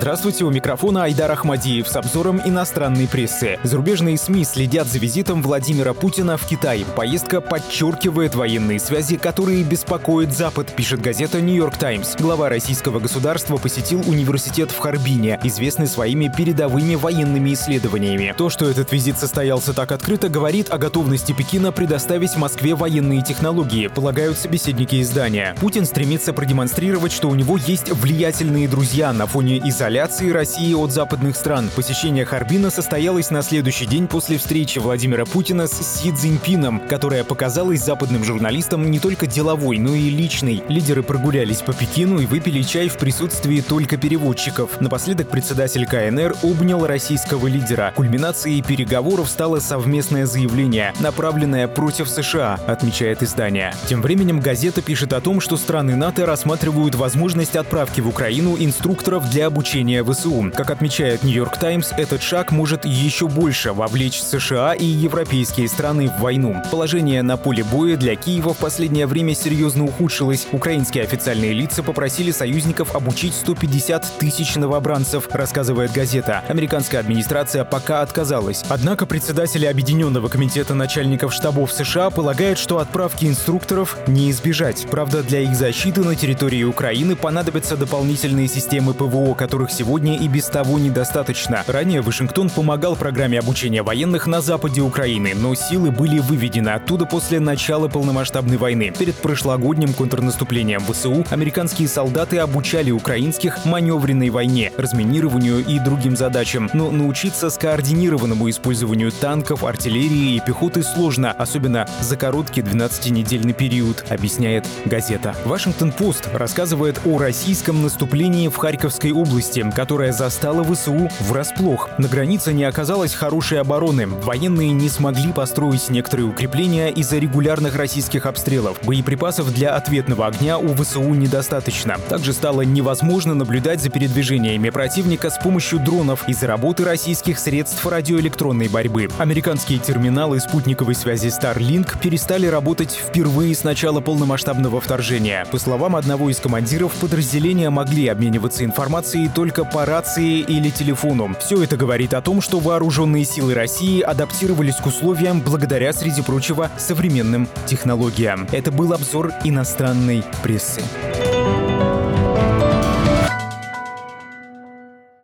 Здравствуйте, у микрофона Айдар Ахмадиев с обзором иностранной прессы. Зарубежные СМИ следят за визитом Владимира Путина в Китай. Поездка подчеркивает военные связи, которые беспокоят Запад, пишет газета «Нью-Йорк Таймс». Глава российского государства посетил университет в Харбине, известный своими передовыми военными исследованиями. То, что этот визит состоялся так открыто, говорит о готовности Пекина предоставить Москве военные технологии, полагают собеседники издания. Путин стремится продемонстрировать, что у него есть влиятельные друзья на фоне изоляции России от западных стран. Посещение Харбина состоялось на следующий день после встречи Владимира Путина с Си Цзиньпином, которая показалась западным журналистам не только деловой, но и личной. Лидеры прогулялись по Пекину и выпили чай в присутствии только переводчиков. Напоследок председатель КНР обнял российского лидера. Кульминацией переговоров стало совместное заявление, направленное против США, отмечает издание. Тем временем газета пишет о том, что страны НАТО рассматривают возможность отправки в Украину инструкторов для обучения ВСУ. Как отмечает «Нью-Йорк Таймс», этот шаг может еще больше вовлечь США и европейские страны в войну. Положение на поле боя для Киева в последнее время серьезно ухудшилось. Украинские официальные лица попросили союзников обучить 150 тысяч новобранцев, рассказывает газета. Американская администрация пока отказалась. Однако председатель Объединенного комитета начальников штабов США полагает, что отправки инструкторов не избежать. Правда, для их защиты на территории Украины понадобятся дополнительные системы ПВО, которых сегодня и без того недостаточно. Ранее Вашингтон помогал программе обучения военных на западе Украины, но силы были выведены оттуда после начала полномасштабной войны. Перед прошлогодним контрнаступлением ВСУ американские солдаты обучали украинских маневренной войне, разминированию и другим задачам. Но научиться скоординированному использованию танков, артиллерии и пехоты сложно, особенно за короткий 12-недельный период, объясняет газета. Вашингтон-Пост рассказывает о российском наступлении в Харьковской области, которая застала ВСУ врасплох. На границе не оказалось хорошей обороны. Военные не смогли построить некоторые укрепления из-за регулярных российских обстрелов. Боеприпасов для ответного огня у ВСУ недостаточно. Также стало невозможно наблюдать за передвижениями противника с помощью дронов из-за работы российских средств радиоэлектронной борьбы. Американские терминалы спутниковой связи Starlink перестали работать впервые с начала полномасштабного вторжения. По словам одного из командиров, подразделения могли обмениваться информацией только по рации или телефону. Все это говорит о том, что вооруженные силы России адаптировались к условиям благодаря, среди прочего, современным технологиям. Это был обзор иностранной прессы.